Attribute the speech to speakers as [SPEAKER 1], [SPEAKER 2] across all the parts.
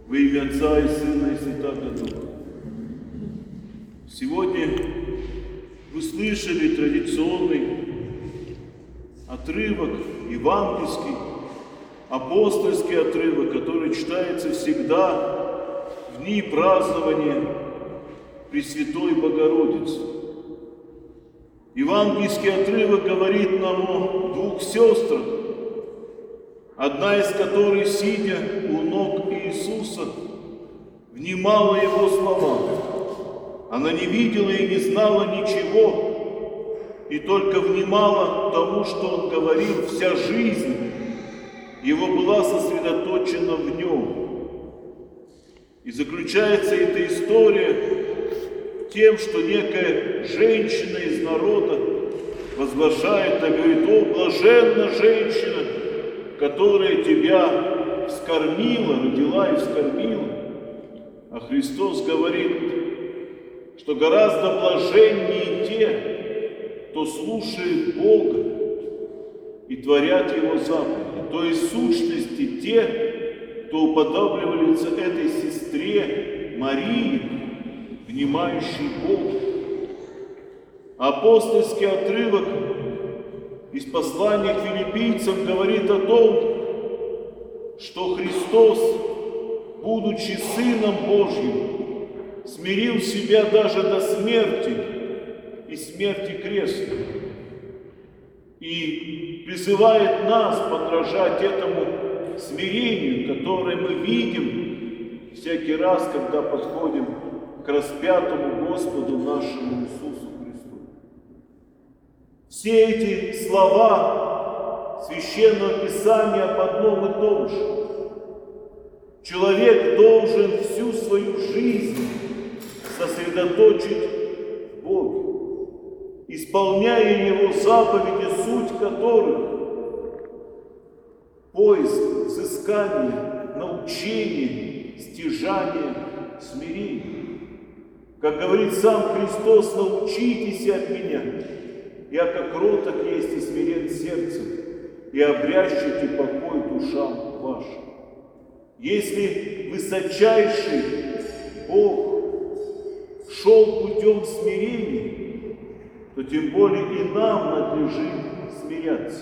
[SPEAKER 1] Во имя Отца и Сына и Святаго Духа. Сегодня вы слышали традиционный отрывок, евангельский, апостольский отрывок, который читается всегда в дни празднования Пресвятой Богородицы. Евангельский отрывок говорит нам о двух сестрах, одна из которых, сидя у ног Иисуса, внимала Его словам. Она не видела и не знала ничего, и только внимала тому, что Он говорил. Вся жизнь Его была сосредоточена в Нем. И заключается эта история тем, что некая женщина из народа возглашает и говорит: «О, блаженна женщина, которая тебя вскормила, родила и вскормила». А Христос говорит, что гораздо блаженнее те, кто слушает Бога и творят Его заповеди. То есть в сущности те, кто уподобливается этой сестре Марии, внимающей Богу. Апостольский отрывок из послания к филиппийцам говорит о том, что Христос, будучи Сыном Божьим, смирил себя даже до смерти и смерти крестной. И призывает нас подражать этому смирению, которое мы видим всякий раз, когда подходим к распятому Господу нашему Иисусу Христу. Все эти слова Священного Писания об одном и том же. Человек должен всю свою жизнь сосредоточить в Боге, исполняя Его заповеди, суть которых — поиск, взыскание, научение, стяжание, смирение. Как говорит сам Христос: «Научитесь от Меня, я как кроток есть и смирен сердцем, и обрящите покой душам вашим». Если высочайший Бог шел путем смирения, то тем более и нам надлежит смиряться.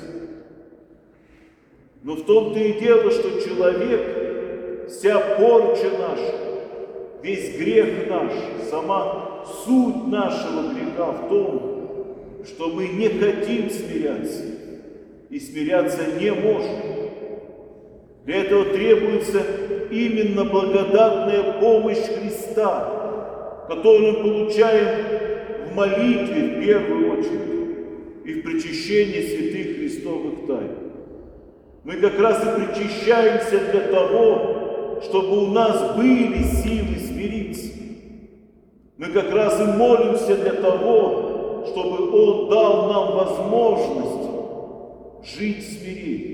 [SPEAKER 1] Но в том-то и дело, что человек, вся порча наша, весь грех наш, сама суть нашего греха в том, что мы не хотим смиряться и смиряться не можем. Для этого требуется именно благодатная помощь Христа, которую мы получаем в молитве в первую очередь и в причащении святых Христовых тайн. Мы как раз и причащаемся для того, чтобы у нас были силы смириться. Мы как раз и молимся для того, чтобы Он дал нам возможность жить в смирении.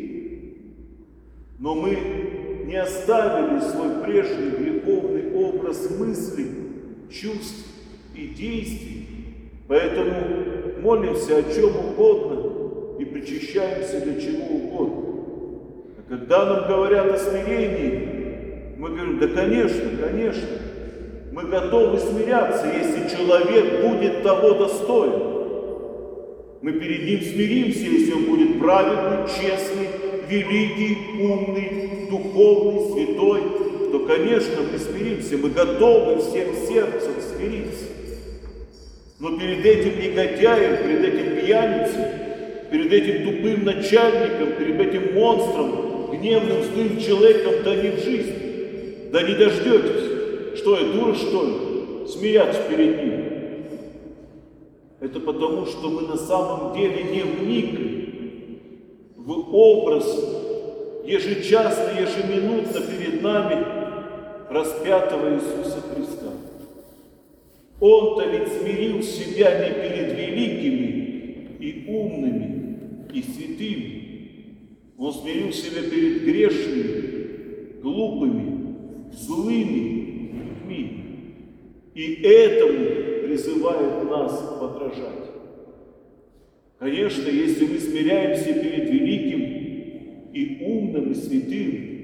[SPEAKER 1] Но мы не оставили свой прежний греховный образ мыслей, чувств и действий, поэтому молимся о чем угодно и причащаемся для чего угодно. А когда нам говорят о смирении, мы говорим: да, конечно, конечно, мы готовы смиряться, если человек будет того достоин. Мы перед ним смиримся, если он будет праведный, честный, великий, умный, духовный, святой, то, конечно, мы смиримся, мы готовы всем сердцем смириться. Но перед этим негодяем, перед этим пьяницей, перед этим тупым начальником, перед этим монстром, гневным, злым человеком, да не в жизнь, да не дождетесь. Что я, дура, что ли, смеяться перед ним? Это потому, что мы на самом деле не вникли в образ ежечасно, ежеминутно перед нами распятого Иисуса Христа. Он-то ведь смирил себя не перед великими и умными и святыми. Он смирил себя перед грешными, глупыми, злыми людьми. И этому призывает нас подражать. Конечно, если мы смиряемся перед великим и умным, и святым,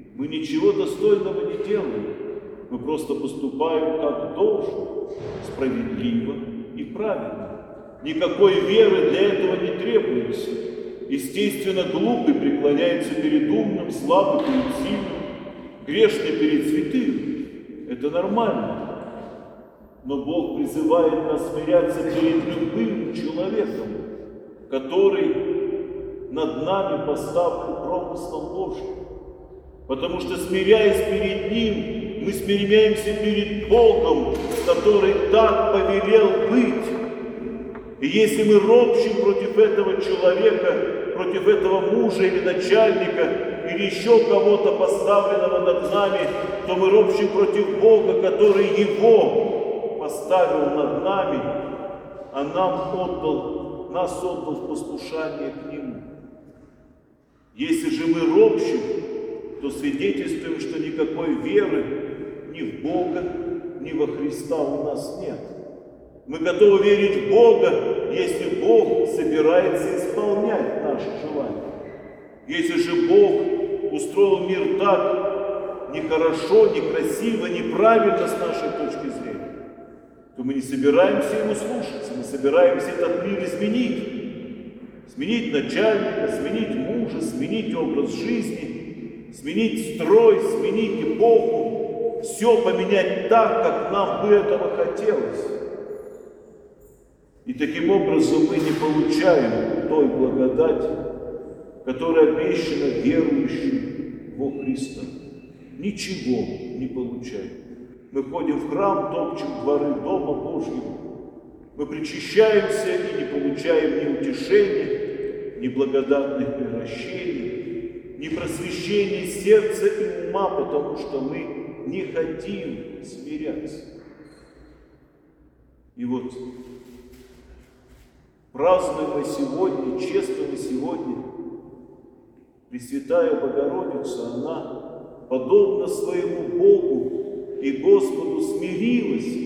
[SPEAKER 1] Мы ничего достойного не делаем. Мы просто поступаем как должно, справедливо и правильно. Никакой веры для этого не требуется. Естественно, глупый преклоняется перед умным, слабый перед сильным, грешный перед святым. Это нормально. Но Бог призывает нас смиряться перед любым человеком, который над нами поставлен промыслом Божьим. Потому что, смиряясь перед Ним, мы смиряемся перед Богом, который так повелел быть. И если мы ропщим против этого человека, против этого мужа или начальника, или еще кого-то поставленного над нами, то мы ропщим против Бога, который его поставил над нами, а нас отдал в послушание к Нему. Если же мы ропщим, то свидетельствуем, что никакой веры ни в Бога, ни во Христа у нас нет. Мы готовы верить в Бога, если Бог собирается исполнять наши желания. Если же Бог устроил мир так нехорошо, некрасиво, неправильно с нашей точки зрения, то мы не собираемся Ему слушаться, мы собираемся этот мир изменить. Сменить начальника, сменить мужа, сменить образ жизни, сменить строй, сменить эпоху, все поменять так, как нам бы этого хотелось. И таким образом мы не получаем той благодати, которая обещана верующим во Христа. Ничего не получаем. Мы ходим в храм, топчем дворы Дома Божьего. Мы причащаемся и не получаем ни утешения, ни благодатных превращений, ни просвещения сердца и ума, потому что мы не хотим смиряться. И вот, празднуем сегодня, чествуем сегодня, Пресвятая Богородица, она, подобно своему Богу и Господу, смирилась.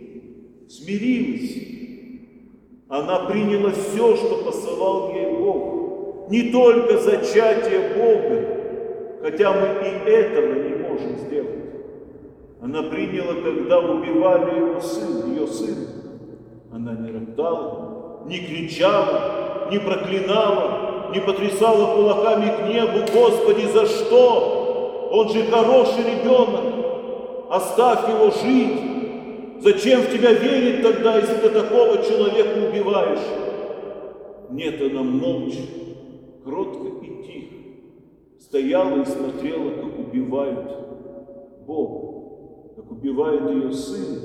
[SPEAKER 1] Она приняла все, что посылал ей Бог. Не только зачатие Бога, хотя мы и этого не можем сделать. Она приняла, когда убивали ее сына. Она не роптала, не кричала, не проклинала, не потрясала кулаками к небу: «Господи, за что? Он же хороший ребенок, оставь его жить. Зачем в тебя верить тогда, если ты такого человека убиваешь?» Нет, она молча, кротко и тихо стояла и смотрела, как убивают Бога, как убивают ее сына.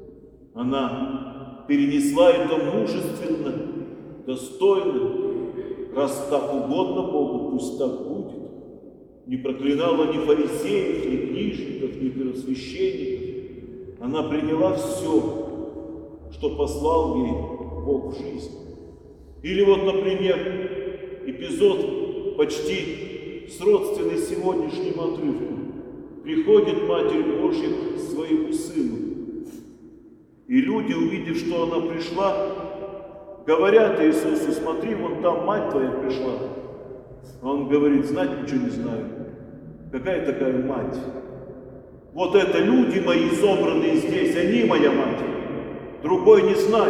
[SPEAKER 1] Она перенесла это мужественно, достойно. Раз так угодно Богу, пусть так будет. Не проклинала ни фарисеев, ни книжников, ни первосвященников. Она приняла все, что послал ей Бог в жизнь. Или вот, например, эпизод почти сродственный сегодняшнему отрывку. Приходит Матерь Божья к своему сыну. И люди, увидев, что она пришла, говорят Иисусу: «Смотри, вон там мать твоя пришла». А он говорит: «Знать ничего не знаю. Какая такая мать? Вот это люди мои, собранные здесь, они моя мать. Другой не знаю».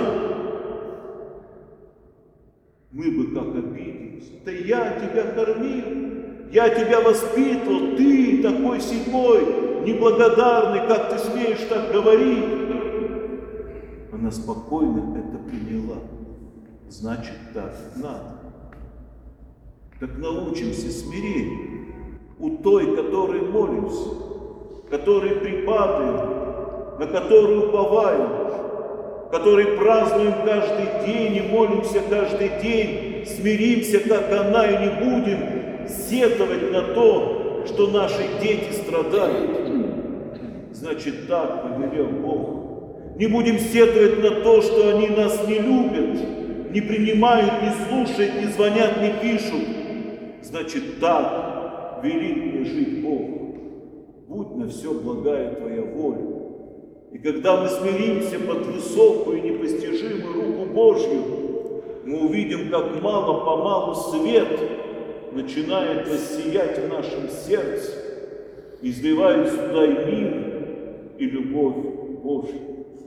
[SPEAKER 1] Мы бы как обиделись. «Да я тебя кормил, я тебя воспитывал, ты такой-сякой, неблагодарный, как ты смеешь так говорить?» Она спокойно это приняла. Значит, так надо. Так научимся смирению у той, которой молимся, которой припадаем, на которую уповаем, который празднуем каждый день и молимся каждый день, смиримся, как она, и не будем сетовать на то, что наши дети страдают. Значит, так повелел Бог. Не будем сетовать на то, что они нас не любят, не принимают, не слушают, не звонят, не пишут. Значит, так велит мне жить Бог. Будь на все благая Твоя воля. И когда мы смиримся под высокую и непостижимую руку Божью, мы увидим, как мало-помалу свет начинает воссиять в нашем сердце. изливает сюда и мир, и любовь Божью.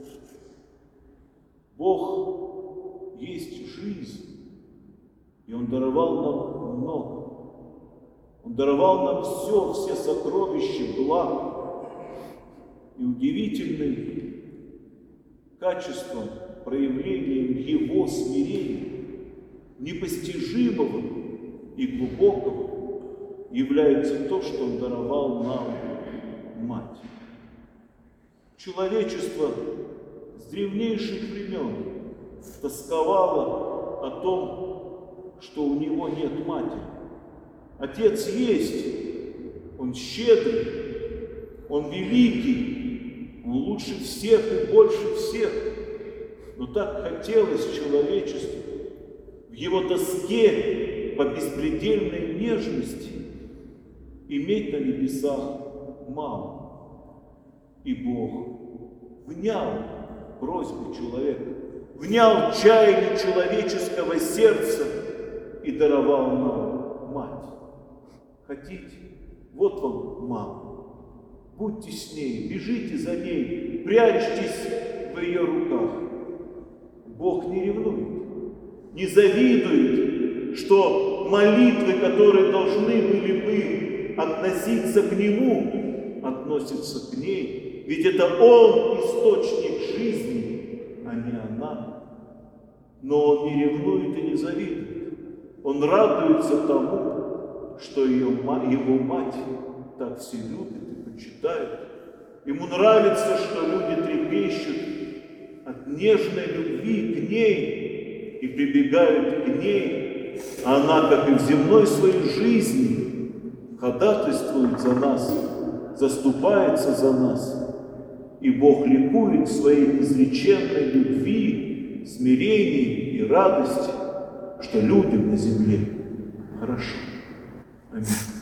[SPEAKER 1] Бог есть жизнь, и Он даровал нам много. Он даровал нам все сокровища, благ. И удивительным качеством, проявлением Его смирения, непостижимого и глубокого, является то, что Он даровал нам Мать. Человечество с древнейших времен тосковало о том, что у него нет матери. Отец есть, Он щедрый, Он великий, Он лучше всех и больше всех. Но так хотелось человечеству в его тоске по беспредельной нежности иметь на небесах маму. И Бог внял просьбе человека, внял чаянию человеческого сердца и даровал нам мать. Хотите? Вот вам мама. Будьте с ней, бежите за ней, прячьтесь в ее руках. Бог не ревнует, не завидует, что молитвы, которые должны были бы относиться к Нему, относятся к ней. Ведь это Он источник жизни, а не она. Но Он не ревнует и не завидует. Он радуется тому, что его мать так все любит и почитает. Ему нравится, что люди трепещут от нежной любви к ней и прибегают к ней. А она, как и в земной своей жизни, ходатайствует за нас, заступается за нас. И Бог ликует в своей неизреченной любви, смирении и радости, что людям на земле хорошо. Аминь.